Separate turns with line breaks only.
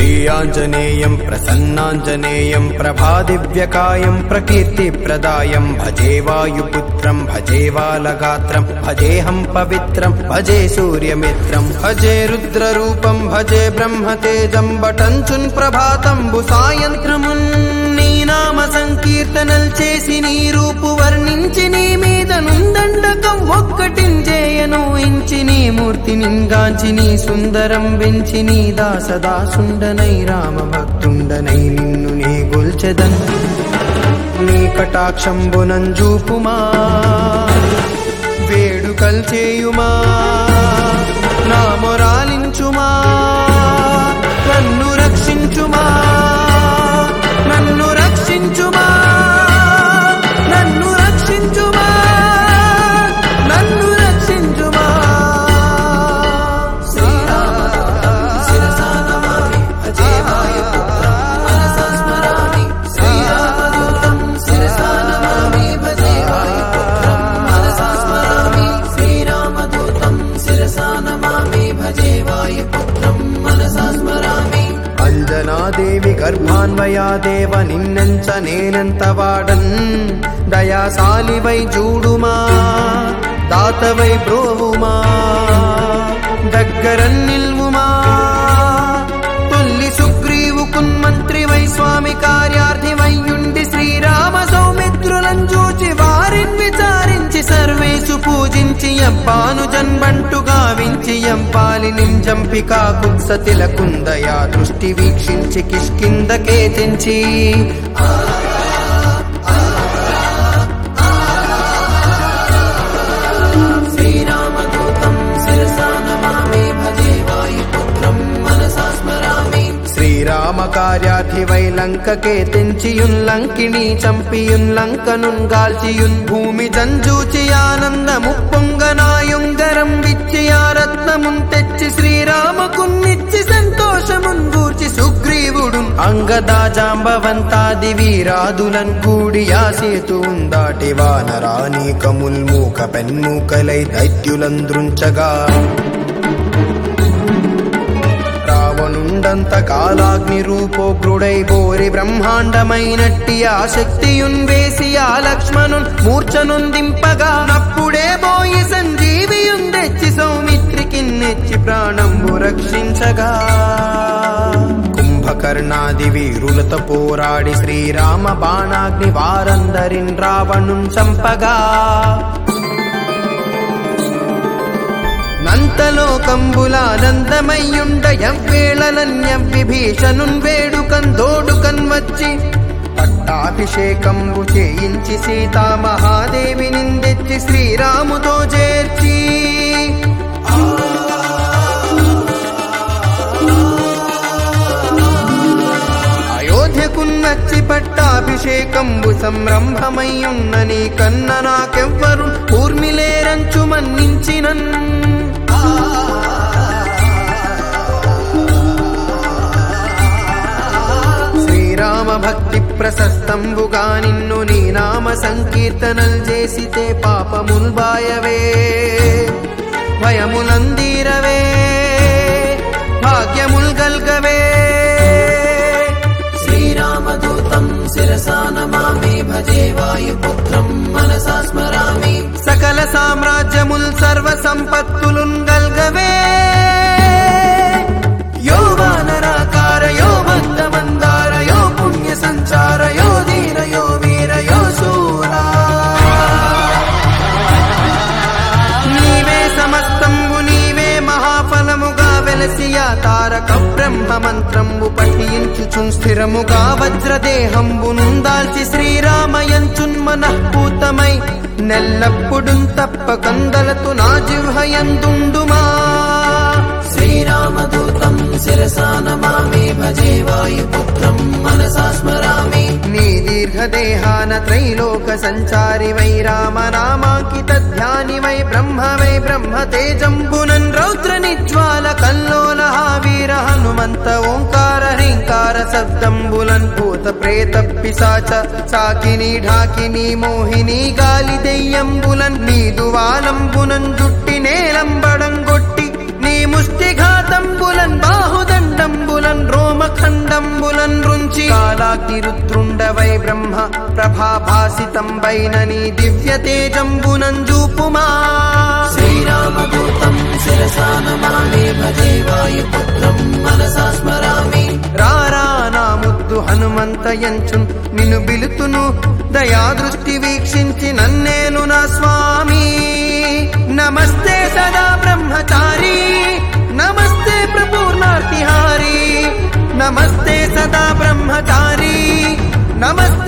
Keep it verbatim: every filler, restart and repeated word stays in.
श्री आञ्जनेयं प्रसन्नाञ्जनेयं प्रभादिव्यकायं प्रकीर्तिप्रदायं भजे वायुपुत्रं भजे बालगात्रं भजेऽहं पवित्रं भजे सूर्यमित्रं भजे रुद्ररूपं भजे ब्रह्मतेजं बटञ्चुन् ప్రభాతంబు సాయంత్రమున్ నీ నామ సంకీర్తనల్ చేసి నీ రూపు వర్ణించి నీ మీద నుందండకం ఒక్కటించేయను ఇంచి నీ మూర్తి నింగాంచి నీ సుందరం వెంచి నీ దాసదాసుండనై రామ భక్తుండనై నిన్ను నే గొల్చెదన్ నీ కటాక్షంబునంజూపుమా వేడుకల్ చేయుమా నా మొరాలించుమా నన్ను రక్షించుమా నన్ను రక్షించుమా నన్ను రక్షించుమా నన్ను రక్షించుమా శ్రీరామదూతం శిరసా నమామి భజే వాయుపుత్రం మనసా స్మరామి శ్రీరామదూతం శిరసా నమామి భజే వాయుపుత్రం మనసా స్మరామి శ్రీరామదూతం శిరసా నమామి భజే వాయుపుత్రం మనసా స్మరామి అంజనాదేవి గర్భాన్వయా దేవ నిన్నంచ నేనంత వాడన్ దయాశాలివై చూడుమా దాతవై బ్రోవుమా దగ్గరన్ నిల్వుమా తొల్లి సుగ్రీవు కున్మంత్రి వై స్వామి కార్యార్థి వైయుండి శ్రీరామ సౌమిత్రులను చూచి వారిని విచారించి సర్వేషు పూజించి ఎంపాను జన్బంటు గావించి ఎంపాలి నింజంపికా కుత్సతిల కుందయా దృష్టి వీక్షించి కిష్కిందకే తెంచి శ్రీరామదూతం శిరసా నమామి భజే వాయుపుత్రం మనసా స్మరామి శ్రీరామ కార్యార్థి వై లంకకే తెంచియున్ లంకిణి చంపియున్ లంకనున్ గాల్చియున్ భూమి జంజూచి ఆనందము పొంగనాయుంగరం విచ్చి ఆ రత్నమున్ తెచ్చి శ్రీరామకున్నిచ్చి సంతోషమున్ గూర్చి సుగ్రీవుడు అంగదా జాంబవంతాది వీరాదులన్ కూడి ఆ సేతువున్ దాటి వానరానీకముల్ మూక పెన్మూకలై దైత్యులంద్రుంచగా రావణుండంత కాలాగ్ని రూపోగ్రుడై బోరి బ్రహ్మాండమైనట్టి ఆ శక్తియున్ వేసి ఆ లక్ష్మణున్ మూర్ఛనుందింపగా నప్పుడే బోయి సంజీవియున్ తెచ్చి సౌమిత్రికి నెచ్చి ప్రాణంబు రక్షించగా కుంభకర్ణాది వీరులతో పోరాడి శ్రీరామ బాణాగ్ని వారందరిన్ రావణున్ చంపగా నంతలోకంబులానందమయ్యుండ ఎవ్వేళలన్యం విభీషణున్ వేడుకన్ దోడుకన్ వచ్చి పట్టాభిషేకంబు చేయించి సీతామహాదేవి నిందెచ్చి శ్రీరాముతో చేర్చి అయోధ్యకున్నచ్చి పట్టాభిషేకంబు సంరంభమయ్యున్న నీ కన్న నాకెవ్వరు ఊర్మిలేరంచు మన్నించినన్ శ్రీరామ భక్తి ప్రశస్తంబుగా నిన్ను నీ నామ సంకీర్తనల్ చేసితే పాపముల్ బాయవే భయములందీరవే భాగ్యముల్ గల్గవే శ్రీరామదూతం శిరసా నమామి భజే వాయుపుత్రం మనసా స్మరామి సకల సామ్రాజ్యముల్ సర్వ సంపత్తులున్ గల్గవే యో వానరాకార యో మందమందార యో పుణ్య సంచార యో ధీర యో వీర యో శూరా నీవే సమస్తంబు నీవే మహాఫలముగా వెలసియా తారక బ్రహ్మ మంత్రంబు పఠించుచున్ స్థిరముగా వజ్రదేహంబు నుందాల్చి శ్రీరామయంచున్ మనఃపూతమై నెల్లప్పుడున్ తప్ప కందలతు నా జిహ్వయందుండుమా శ్రీరామదూతం శిరసా నమామి భజే వాయుపుత్రం మనసా స్మరామి నీ దీర్ఘదేహాన త్రైలోక సంచారి వై రామనామాంకిత ధ్యాని వై బ్రహ్మ వై బ్రహ్మ తేజంబునన్ రౌద్ర నిజ్వాల కల్లోల వీర హనుమంత ఓంకార హ్రీంకార శబ్దంబులన్ భూత ప్రేత పిశాచ సాకిని ఢాకిని మోహిని గాలి దెయ్యంబులన్ నీదు వాలంబునన్ జుట్టి నేలంబడం గొట్టి నీ ముష్టిఘాతంబులన్ బాహుదండంబులన్ రోమఖ రుద్రాగ్నిరుద్రుండవై బ్రహ్మ ప్రభాభాసితంబైనని దివ్య తేజంబునంజూపుమా శ్రీరామదూతం శిరసా నమామి భజే వాయుపుత్రం మనసా స్మరామి రారా నా ముద్దు హనుమంతయంచున్ నిన్ను బిలుతును దయా దృష్టి వీక్షించి నన్నేలు నా స్వామి నమస్తే సదా బ్రహ్మచారి నమస్తే ప్రపూర్ణార్తిహారి నమస్తే సదా బ్రహ్మచారి నమస్తే